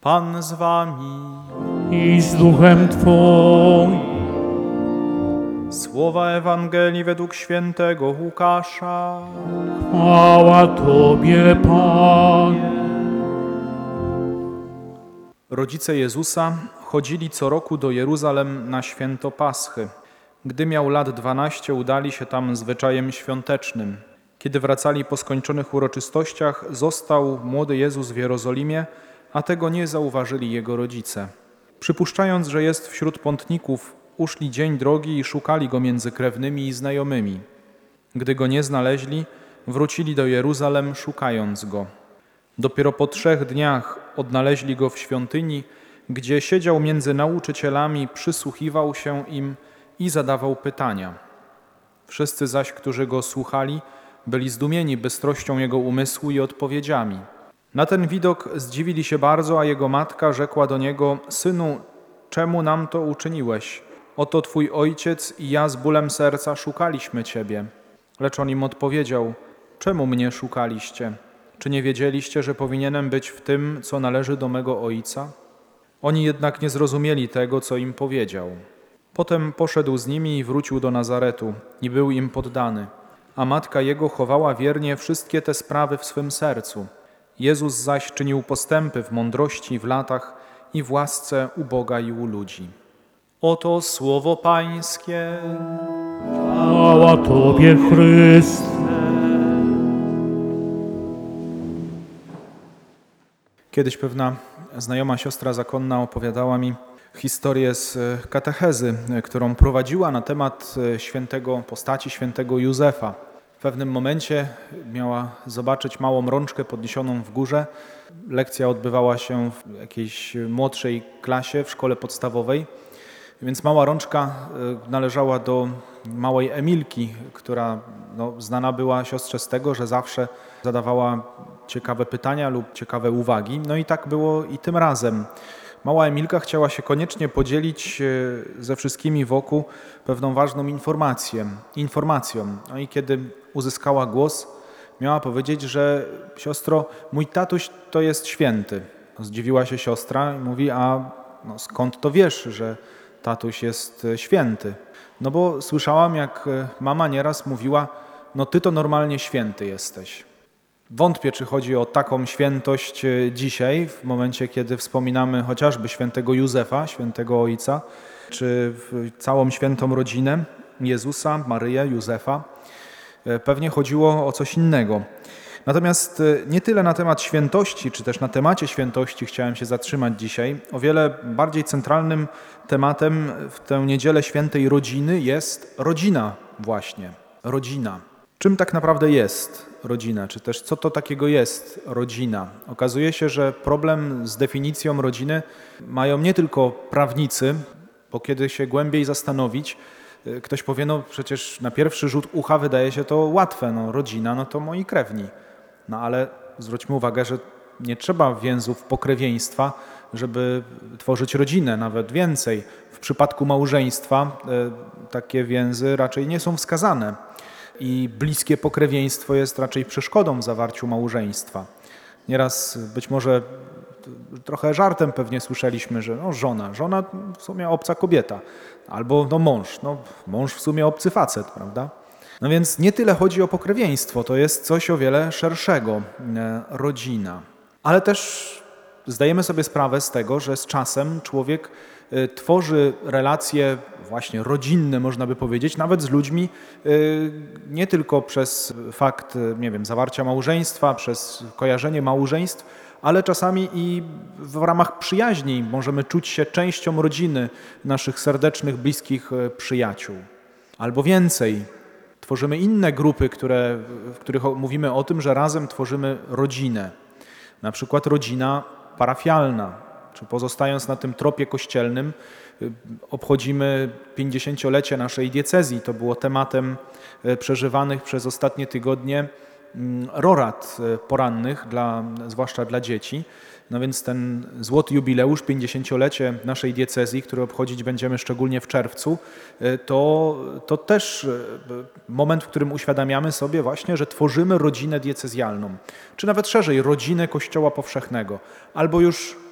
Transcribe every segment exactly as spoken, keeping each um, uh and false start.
Pan z wami. I z duchem Twoim. Słowa Ewangelii według świętego Łukasza. Chwała Tobie, Panie. Rodzice Jezusa chodzili co roku do Jeruzalem na święto Paschy. Gdy miał lat dwanaście, udali się tam zwyczajem świątecznym. Kiedy wracali po skończonych uroczystościach, został młody Jezus w Jerozolimie, a tego nie zauważyli jego rodzice. Przypuszczając, że jest wśród pątników, uszli dzień drogi i szukali go między krewnymi i znajomymi. Gdy go nie znaleźli, wrócili do Jeruzalem, szukając go. Dopiero po trzech dniach odnaleźli go w świątyni, gdzie siedział między nauczycielami, przysłuchiwał się im i zadawał pytania. Wszyscy zaś, którzy go słuchali, byli zdumieni bystrością jego umysłu i odpowiedziami. Na ten widok zdziwili się bardzo, a jego matka rzekła do niego: Synu, czemu nam to uczyniłeś? Oto twój ojciec i ja z bólem serca szukaliśmy ciebie. Lecz on im odpowiedział: Czemu mnie szukaliście? Czy nie wiedzieliście, że powinienem być w tym, co należy do mego ojca? Oni jednak nie zrozumieli tego, co im powiedział. Potem poszedł z nimi i wrócił do Nazaretu i był im poddany, a matka jego chowała wiernie wszystkie te sprawy w swym sercu. Jezus zaś czynił postępy w mądrości, w latach i w łasce u Boga i u ludzi. Oto słowo Pańskie. Chwała Tobie, Chryste. Kiedyś pewna znajoma siostra zakonna opowiadała mi historię z katechezy, którą prowadziła na temat świętego, postaci świętego Józefa. W pewnym momencie miała zobaczyć małą rączkę podniesioną w górze. Lekcja odbywała się w jakiejś młodszej klasie w szkole podstawowej, więc mała rączka należała do małej Emilki, która no, znana była siostrze z tego, że zawsze zadawała ciekawe pytania lub ciekawe uwagi. No i tak było i tym razem. Mała Emilka chciała się koniecznie podzielić ze wszystkimi wokół pewną ważną informacją. informacją. No i kiedy uzyskała głos, miała powiedzieć, że siostro, mój tatuś to jest święty. Zdziwiła się siostra i mówi: a no, skąd to wiesz, że tatuś jest święty? No bo słyszałam, jak mama nieraz mówiła: no ty to normalnie święty jesteś. Wątpię, czy chodzi o taką świętość dzisiaj, w momencie, kiedy wspominamy chociażby świętego Józefa, świętego ojca, czy całą świętą rodzinę Jezusa, Maryję, Józefa. Pewnie chodziło o coś innego. Natomiast nie tyle na temat świętości, czy też na temacie świętości chciałem się zatrzymać dzisiaj. O wiele bardziej centralnym tematem w tę niedzielę świętej rodziny jest rodzina właśnie. Rodzina. Czym tak naprawdę jest rodzina, czy też co to takiego jest rodzina? Okazuje się, że problem z definicją rodziny mają nie tylko prawnicy, bo kiedy się głębiej zastanowić, ktoś powie: no przecież na pierwszy rzut ucha wydaje się to łatwe, no rodzina, no to moi krewni. No ale zwróćmy uwagę, że nie trzeba więzów pokrewieństwa, żeby tworzyć rodzinę, nawet więcej. W przypadku małżeństwa takie więzy raczej nie są wskazane. I bliskie pokrewieństwo jest raczej przeszkodą w zawarciu małżeństwa. Nieraz być może trochę żartem pewnie słyszeliśmy, że no żona, żona w sumie obca kobieta, albo no mąż, no mąż w sumie obcy facet, prawda? No więc nie tyle chodzi o pokrewieństwo, to jest coś o wiele szerszego, rodzina. Ale też zdajemy sobie sprawę z tego, że z czasem człowiek tworzy relacje właśnie rodzinne, można by powiedzieć, nawet z ludźmi nie tylko przez fakt, nie wiem, zawarcia małżeństwa, przez kojarzenie małżeństw, ale czasami i w ramach przyjaźni możemy czuć się częścią rodziny naszych serdecznych, bliskich przyjaciół. Albo więcej, tworzymy inne grupy, które, w których mówimy o tym, że razem tworzymy rodzinę. Na przykład rodzina parafialna. Czy pozostając na tym tropie kościelnym, obchodzimy pięćdziesięciolecie naszej diecezji. To było tematem przeżywanych przez ostatnie tygodnie rorad porannych, dla, zwłaszcza dla dzieci. No więc ten złoty jubileusz, pięćdziesięciolecie naszej diecezji, który obchodzić będziemy szczególnie w czerwcu, to, to też moment, w którym uświadamiamy sobie właśnie, że tworzymy rodzinę diecezjalną, czy nawet szerzej rodzinę Kościoła Powszechnego, albo już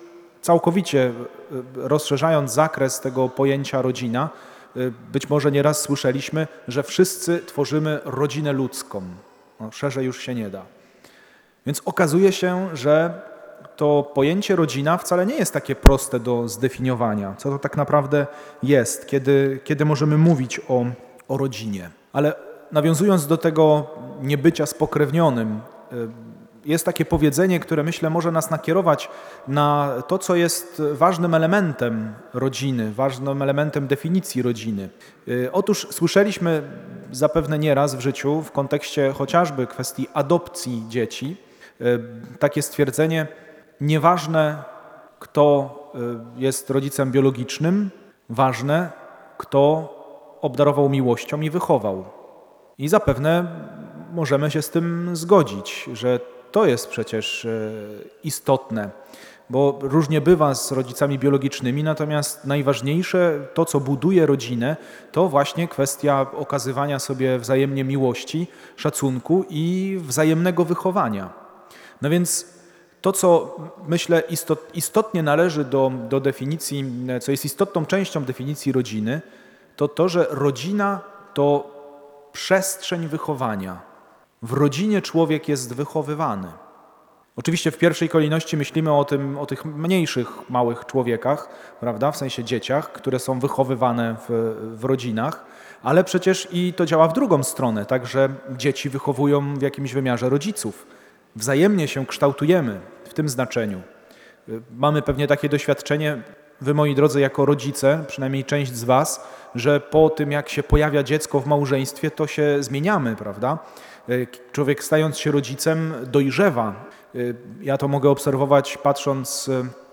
całkowicie rozszerzając zakres tego pojęcia rodzina, być może nieraz słyszeliśmy, że wszyscy tworzymy rodzinę ludzką. No, szerzej już się nie da. Więc okazuje się, że to pojęcie rodzina wcale nie jest takie proste do zdefiniowania. Co to tak naprawdę jest, kiedy, kiedy możemy mówić o, o rodzinie. Ale nawiązując do tego niebycia spokrewnionym, jest takie powiedzenie, które myślę może nas nakierować na to, co jest ważnym elementem rodziny, ważnym elementem definicji rodziny. Otóż słyszeliśmy zapewne nieraz w życiu w kontekście chociażby kwestii adopcji dzieci takie stwierdzenie: nieważne, kto jest rodzicem biologicznym, ważne, kto obdarował miłością i wychował. I zapewne możemy się z tym zgodzić, że to jest przecież istotne, bo różnie bywa z rodzicami biologicznymi, natomiast najważniejsze, to co buduje rodzinę, to właśnie kwestia okazywania sobie wzajemnie miłości, szacunku i wzajemnego wychowania. No więc to, co myślę istot, istotnie należy do, do definicji, co jest istotną częścią definicji rodziny, to to, że rodzina to przestrzeń wychowania. W rodzinie człowiek jest wychowywany. Oczywiście w pierwszej kolejności myślimy o tym, o tych mniejszych, małych człowiekach, prawda, w sensie dzieciach, które są wychowywane w, w rodzinach, ale przecież i to działa w drugą stronę, także dzieci wychowują w jakimś wymiarze rodziców. Wzajemnie się kształtujemy w tym znaczeniu. Mamy pewnie takie doświadczenie, wy moi drodzy, jako rodzice, przynajmniej część z was, że po tym jak się pojawia dziecko w małżeństwie, to się zmieniamy, prawda? Człowiek stając się rodzicem dojrzewa. Ja to mogę obserwować patrząc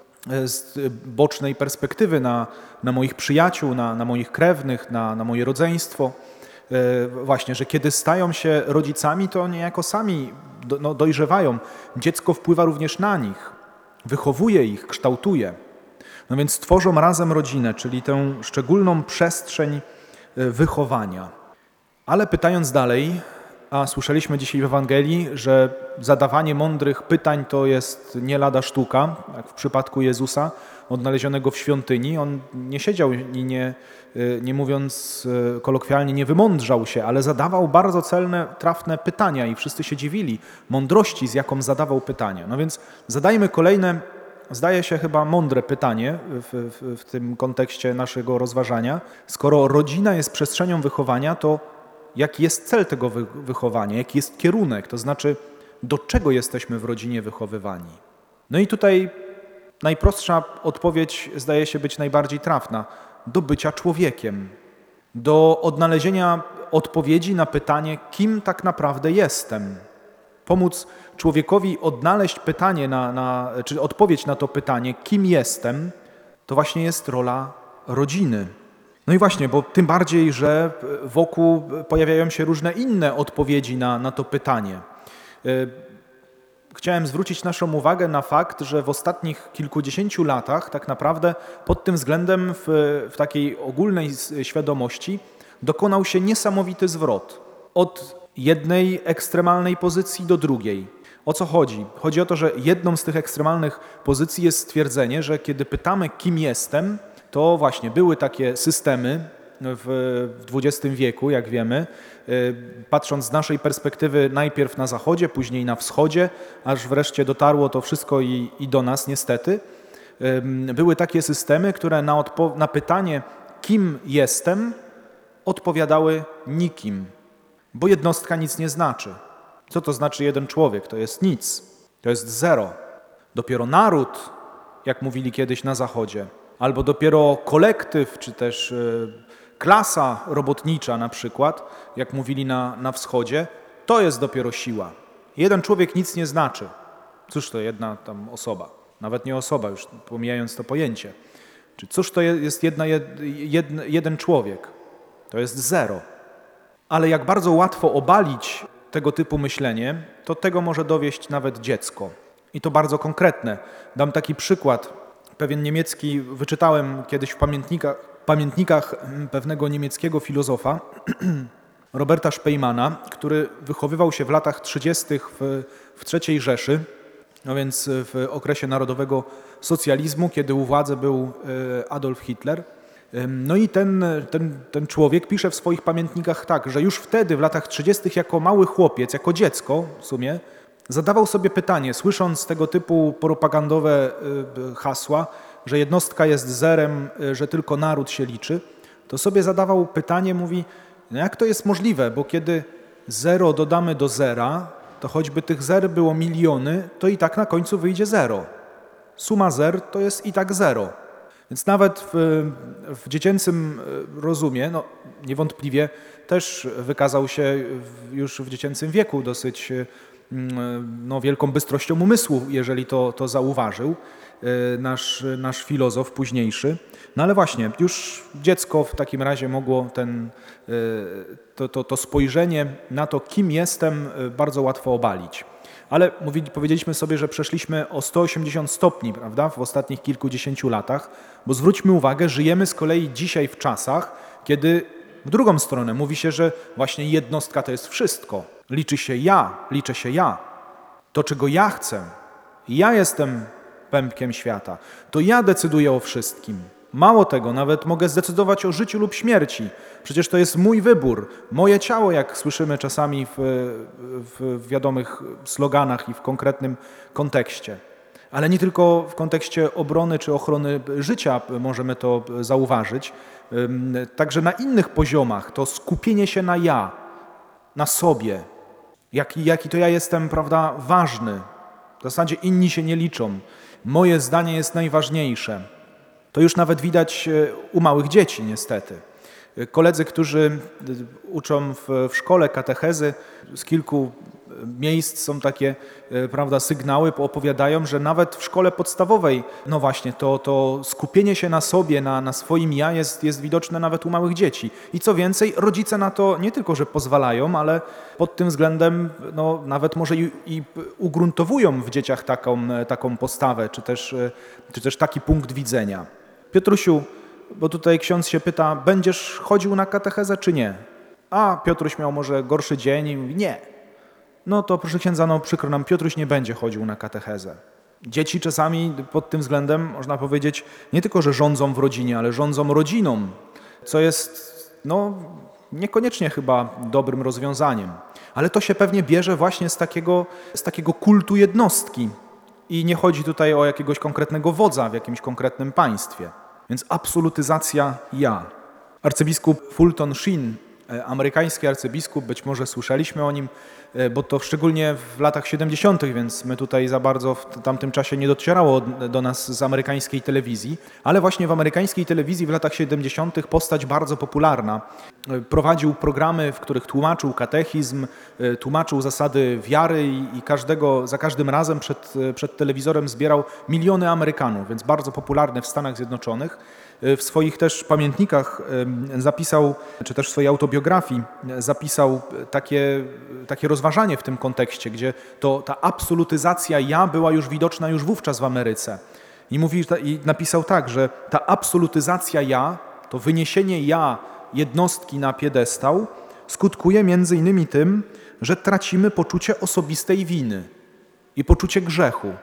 z bocznej perspektywy na, na moich przyjaciół, na, na moich krewnych, na, na moje rodzeństwo. Właśnie, że kiedy stają się rodzicami, to niejako sami do, no, dojrzewają. Dziecko wpływa również na nich, wychowuje ich, kształtuje. No więc tworzą razem rodzinę, czyli tę szczególną przestrzeń wychowania. Ale pytając dalej, a słyszeliśmy dzisiaj w Ewangelii, że zadawanie mądrych pytań to jest nie lada sztuka, jak w przypadku Jezusa odnalezionego w świątyni. On nie siedział i nie, nie mówiąc kolokwialnie, nie wymądrzał się, ale zadawał bardzo celne, trafne pytania i wszyscy się dziwili mądrości, z jaką zadawał pytania. No więc zadajmy kolejne, zdaje się chyba mądre pytanie w, w, w tym kontekście naszego rozważania. Skoro rodzina jest przestrzenią wychowania, to jaki jest cel tego wychowania, jaki jest kierunek, to znaczy do czego jesteśmy w rodzinie wychowywani. No i tutaj najprostsza odpowiedź zdaje się być najbardziej trafna. Do bycia człowiekiem, do odnalezienia odpowiedzi na pytanie, kim tak naprawdę jestem. Pomóc człowiekowi odnaleźć pytanie, na, na, czy odpowiedź na to pytanie, kim jestem, to właśnie jest rola rodziny. No i właśnie, bo tym bardziej, że wokół pojawiają się różne inne odpowiedzi na, na to pytanie. Chciałem zwrócić naszą uwagę na fakt, że w ostatnich kilkudziesięciu latach tak naprawdę pod tym względem w, w takiej ogólnej świadomości dokonał się niesamowity zwrot. Od jednej ekstremalnej pozycji do drugiej. O co chodzi? Chodzi o to, że jedną z tych ekstremalnych pozycji jest stwierdzenie, że kiedy pytamy, kim jestem, to właśnie były takie systemy w dwudziestym wieku, jak wiemy, patrząc z naszej perspektywy najpierw na zachodzie, później na wschodzie, aż wreszcie dotarło to wszystko i, i do nas niestety. Były takie systemy, które na, odpo- na pytanie, kim jestem, odpowiadały nikim, bo jednostka nic nie znaczy. Co to znaczy jeden człowiek? To jest nic, to jest zero. Dopiero naród, jak mówili kiedyś na zachodzie, albo dopiero kolektyw, czy też klasa robotnicza na przykład, jak mówili na, na wschodzie, to jest dopiero siła. Jeden człowiek nic nie znaczy. Cóż to jedna tam osoba? Nawet nie osoba, już pomijając to pojęcie. Czy cóż to jest jedna, jed, jeden człowiek? To jest zero. Ale jak bardzo łatwo obalić tego typu myślenie, to tego może dowieść nawet dziecko. I to bardzo konkretne. Dam taki przykład. Pewien niemiecki, wyczytałem kiedyś w pamiętnikach, pamiętnikach pewnego niemieckiego filozofa, Roberta Spejmana, który wychowywał się w latach trzydziestych w, w trzeciej Rzeszy No więc w okresie narodowego socjalizmu, kiedy u władzy był Adolf Hitler. No i ten, ten, ten człowiek pisze w swoich pamiętnikach tak, że już wtedy w latach trzydziestych jako mały chłopiec, jako dziecko w sumie, zadawał sobie pytanie, słysząc tego typu propagandowe hasła, że jednostka jest zerem, że tylko naród się liczy, to sobie zadawał pytanie, mówi, no jak to jest możliwe, bo kiedy zero dodamy do zera, to choćby tych zer było miliony, to i tak na końcu wyjdzie zero. Suma zer to jest i tak zero. Więc nawet w, w dziecięcym rozumie, no niewątpliwie też wykazał się już w dziecięcym wieku dosyć no, wielką bystrością umysłu, jeżeli to, to zauważył nasz, nasz filozof późniejszy. No ale właśnie, już dziecko w takim razie mogło ten, to, to, to spojrzenie na to, kim jestem, bardzo łatwo obalić. Ale mówi, powiedzieliśmy sobie, że przeszliśmy o sto osiemdziesiąt stopni, prawda, w ostatnich kilkudziesięciu latach, bo zwróćmy uwagę, żyjemy z kolei dzisiaj w czasach, kiedy w drugą stronę mówi się, że właśnie jednostka to jest wszystko. Liczy się ja, liczę się ja. To, czego ja chcę. Ja jestem pępkiem świata. To ja decyduję o wszystkim. Mało tego, nawet mogę zdecydować o życiu lub śmierci. Przecież to jest mój wybór, moje ciało, jak słyszymy czasami w, w wiadomych sloganach i w konkretnym kontekście. Ale nie tylko w kontekście obrony czy ochrony życia możemy to zauważyć. Także na innych poziomach to skupienie się na ja, na sobie, jaki, jaki to ja jestem, prawda, ważny. W zasadzie inni się nie liczą. Moje zdanie jest najważniejsze. To już nawet widać u małych dzieci niestety. Koledzy, którzy uczą w, w szkole katechezy, z kilku miejsc są takie, prawda, sygnały, opowiadają, że nawet w szkole podstawowej, no właśnie, to, to skupienie się na sobie, na, na swoim ja jest, jest widoczne nawet u małych dzieci. I co więcej, rodzice na to nie tylko, że pozwalają, ale pod tym względem no, nawet może i, i ugruntowują w dzieciach taką, taką postawę, czy też, czy też taki punkt widzenia. Piotrusiu, bo tutaj ksiądz się pyta, będziesz chodził na katechezę czy nie? A Piotruś miał może gorszy dzień i mówi nie. No to proszę księdza, no przykro nam, Piotruś nie będzie chodził na katechezę. Dzieci czasami pod tym względem, można powiedzieć, nie tylko, że rządzą w rodzinie, ale rządzą rodziną, co jest no, niekoniecznie chyba dobrym rozwiązaniem. Ale to się pewnie bierze właśnie z takiego, z takiego kultu jednostki. I nie chodzi tutaj o jakiegoś konkretnego wodza w jakimś konkretnym państwie. Więc absolutyzacja ja. Arcybiskup Fulton Sheen, amerykański arcybiskup, być może słyszeliśmy o nim, bo to szczególnie w latach siedemdziesiątych, więc my tutaj za bardzo w tamtym czasie nie docierało do nas z amerykańskiej telewizji, ale właśnie w amerykańskiej telewizji w latach siedemdziesiątych postać bardzo popularna. Prowadził programy, w których tłumaczył katechizm, tłumaczył zasady wiary i każdego, za każdym razem przed, przed telewizorem zbierał miliony Amerykanów, więc bardzo popularny w Stanach Zjednoczonych. W swoich też pamiętnikach zapisał, czy też w swojej autobiografii zapisał takie, takie rozważanie w tym kontekście, gdzie to ta absolutyzacja ja była już widoczna już wówczas w Ameryce. I, mówi, i napisał tak, że ta absolutyzacja ja, to wyniesienie ja jednostki na piedestał skutkuje między innymi tym, że tracimy poczucie osobistej winy i poczucie grzechu.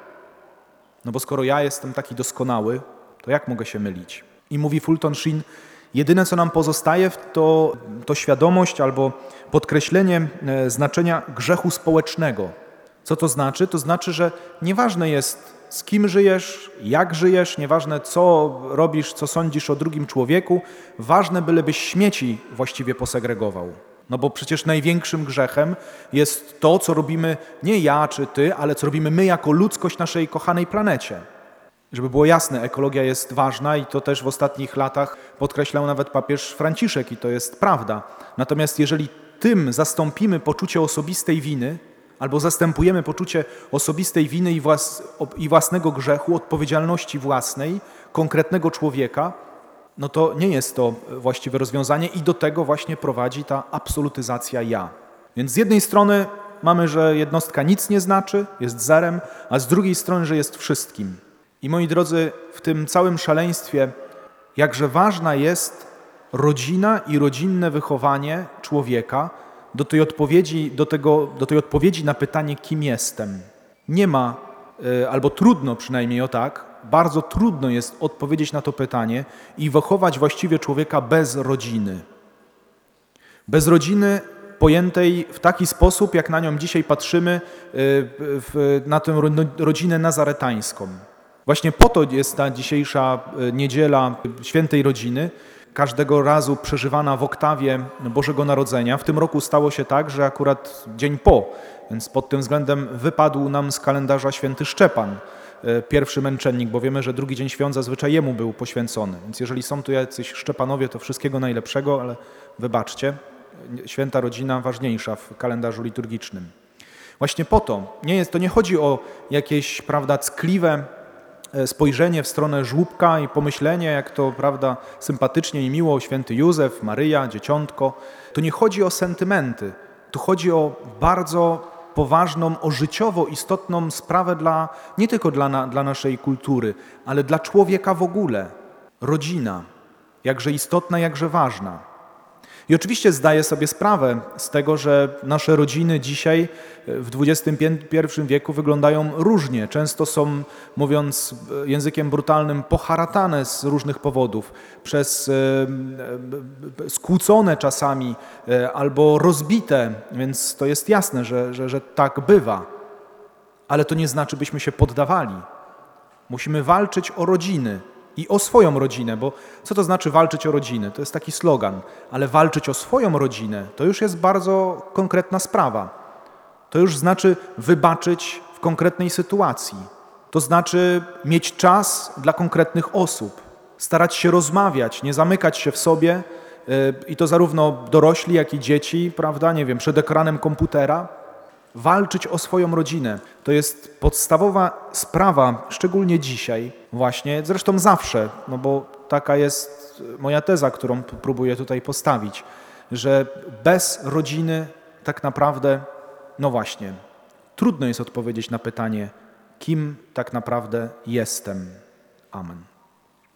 No bo skoro ja jestem taki doskonały, to jak mogę się mylić? I mówi Fulton Sheen, jedyne co nam pozostaje to, to świadomość albo podkreślenie znaczenia grzechu społecznego. Co to znaczy? To znaczy, że nieważne jest z kim żyjesz, jak żyjesz, nieważne co robisz, co sądzisz o drugim człowieku, ważne bylebyś śmieci właściwie posegregował. No bo przecież największym grzechem jest to, co robimy nie ja czy ty, ale co robimy my jako ludzkość naszej kochanej planecie. Żeby było jasne, ekologia jest ważna i to też w ostatnich latach podkreślał nawet papież Franciszek i to jest prawda. Natomiast jeżeli tym zastąpimy poczucie osobistej winy albo zastępujemy poczucie osobistej winy i, włas, i własnego grzechu, odpowiedzialności własnej, konkretnego człowieka, no to nie jest to właściwe rozwiązanie i do tego właśnie prowadzi ta absolutyzacja ja. Więc z jednej strony mamy, że jednostka nic nie znaczy, jest zerem, a z drugiej strony, że jest wszystkim. I moi drodzy, w tym całym szaleństwie, jakże ważna jest rodzina i rodzinne wychowanie człowieka do tej odpowiedzi, do tego, do tej odpowiedzi na pytanie, kim jestem. Nie ma y, albo trudno przynajmniej o tak, bardzo trudno jest odpowiedzieć na to pytanie i wychować właściwie człowieka bez rodziny. Bez rodziny pojętej w taki sposób, jak na nią dzisiaj patrzymy, y, w, na tę ro- rodzinę nazaretańską. Właśnie po to jest ta dzisiejsza y, niedziela Świętej Rodziny, każdego razu przeżywana w oktawie Bożego Narodzenia. W tym roku stało się tak, że akurat dzień po, więc pod tym względem wypadł nam z kalendarza święty Szczepan, y, pierwszy męczennik, bo wiemy, że drugi dzień świąt zazwyczaj jemu był poświęcony. Więc jeżeli są tu jacyś Szczepanowie, to wszystkiego najlepszego, ale wybaczcie, Święta Rodzina ważniejsza w kalendarzu liturgicznym. Właśnie po to, nie jest, to nie chodzi o jakieś, prawda, ckliwe spojrzenie w stronę żłóbka i pomyślenie, jak to, prawda, sympatycznie i miło święty Józef, Maryja, dzieciątko. To nie chodzi o sentymenty. Tu chodzi o bardzo poważną, o życiowo istotną sprawę dla, nie tylko dla, na, dla naszej kultury, ale dla człowieka w ogóle. Rodzina. Jakże istotna, jakże ważna. I oczywiście zdaję sobie sprawę z tego, że nasze rodziny dzisiaj w dwudziestym pierwszym wieku wyglądają różnie. Często są, mówiąc językiem brutalnym, poharatane z różnych powodów, przez e, skłócone czasami e, albo rozbite, więc to jest jasne, że, że, że tak bywa. Ale to nie znaczy, byśmy się poddawali. Musimy walczyć o rodziny. I o swoją rodzinę, bo co to znaczy walczyć o rodzinę? To jest taki slogan, ale walczyć o swoją rodzinę to już jest bardzo konkretna sprawa. To już znaczy wybaczyć w konkretnej sytuacji. To znaczy mieć czas dla konkretnych osób, starać się rozmawiać, nie zamykać się w sobie yy, i to zarówno dorośli, jak i dzieci, prawda, nie wiem, przed ekranem komputera. Walczyć o swoją rodzinę. To jest podstawowa sprawa, szczególnie dzisiaj właśnie, zresztą zawsze, no bo taka jest moja teza, którą próbuję tutaj postawić, że bez rodziny tak naprawdę, no właśnie, trudno jest odpowiedzieć na pytanie, kim tak naprawdę jestem. Amen.